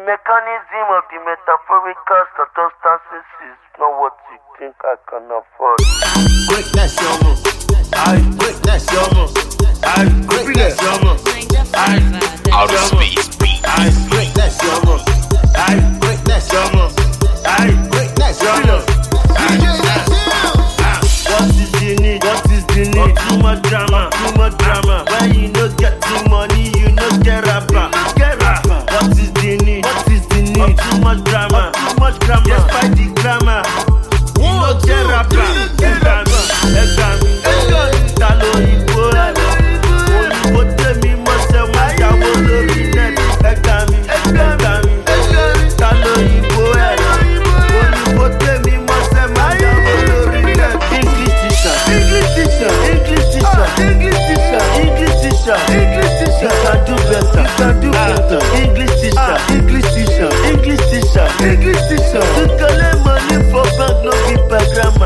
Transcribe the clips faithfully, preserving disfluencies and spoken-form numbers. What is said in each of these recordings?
mechanism of the metaphorical circumstances is not what you think I can afford. Quick, that's your move. I quick, that's your move. I quick, that's your move. I Outer Space Beat. I quick, that's your move. I quick, that's your move. I quick, that's your move. What is the need? What is the need? Too much drama, too much drama. When you no get the money, you no get rapper. Get rapper. What is the need? What is the need? Too much drama, too much drama. Despite the grammar, you no get rapper. Egami, egami, egami. Talo ibo, oyibo temi mo se mo jawo lórí net. Egami, egami, egami. Talo ibo, oyibo temi mo se mo jawo lórí net. English teacher, English teacher, English teacher, English teacher, English teacher, English teacher. You can do better, you can do better. English teacher, English teacher, English teacher, English teacher. You can lend money for bank, no be per grammar.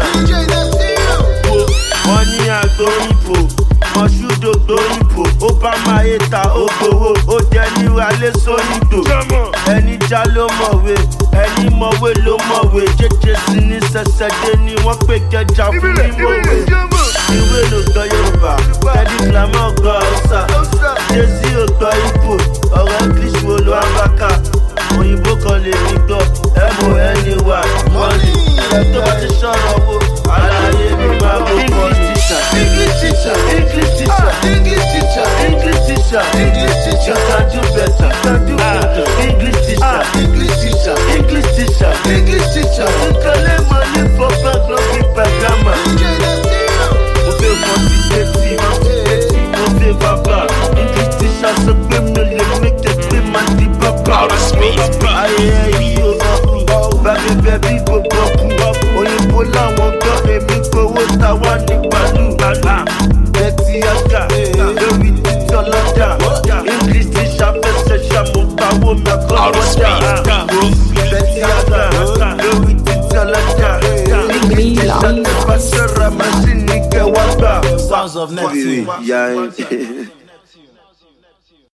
Money I go ipo, Moshudo go ipo. Obama eta ogowo, Ojeni wale soyido. Ẹni já ló mọ̀wé, ẹni mọ̀wé ló mọ̀wé. Jẹ́jẹ́ sí ní sẹ́sẹ́dé ni wọ́n pè kẹjà fún mímọ̀wé. Ìwé ló gbọ́ Yorùbá, Tẹ́lí Flamọ́ gbọ́ Hausa. Jésì ò gbọ́ Igbo, ọ̀rọ̀ English wo ló ń bá ká. Òyìnbó kan lè ní gbọ́, M O N Y, money. Ẹ tó bá ti sọ̀rọ̀ wo, àlàyé mi máa wò pọ̀ ní. English teacher, English teacher, English teacher, English teacher, English teacher. You can do better, you can do better. English teacher, English teacher, English teacher, English teacher. You can lend money for bank, no be per grammar. Mo fẹ́ quantitative, mo fẹ́ bàbá. English teacher sọ pé mi lè make it pay man di bàbá. Outer Space Beat. Ayẹyẹ yìí ò bá kú, bàbá bẹ̀bí gbogbo kú. Òyìnbó làwọn gbọ́ èmi gbowó táwa ní pàlú. Betty Aga, lórí títí ọlọ́jà. English teacher fẹsẹ̀ ṣàmùpàwọ́ mi Outer Space àkọ́wọ́jà. Beat. Betty Aga, lórí títí ọlọ́jà. English teacher tẹ bá ṣẹ́ra màṣínì kẹwàá gbà. Sounds of Neptune.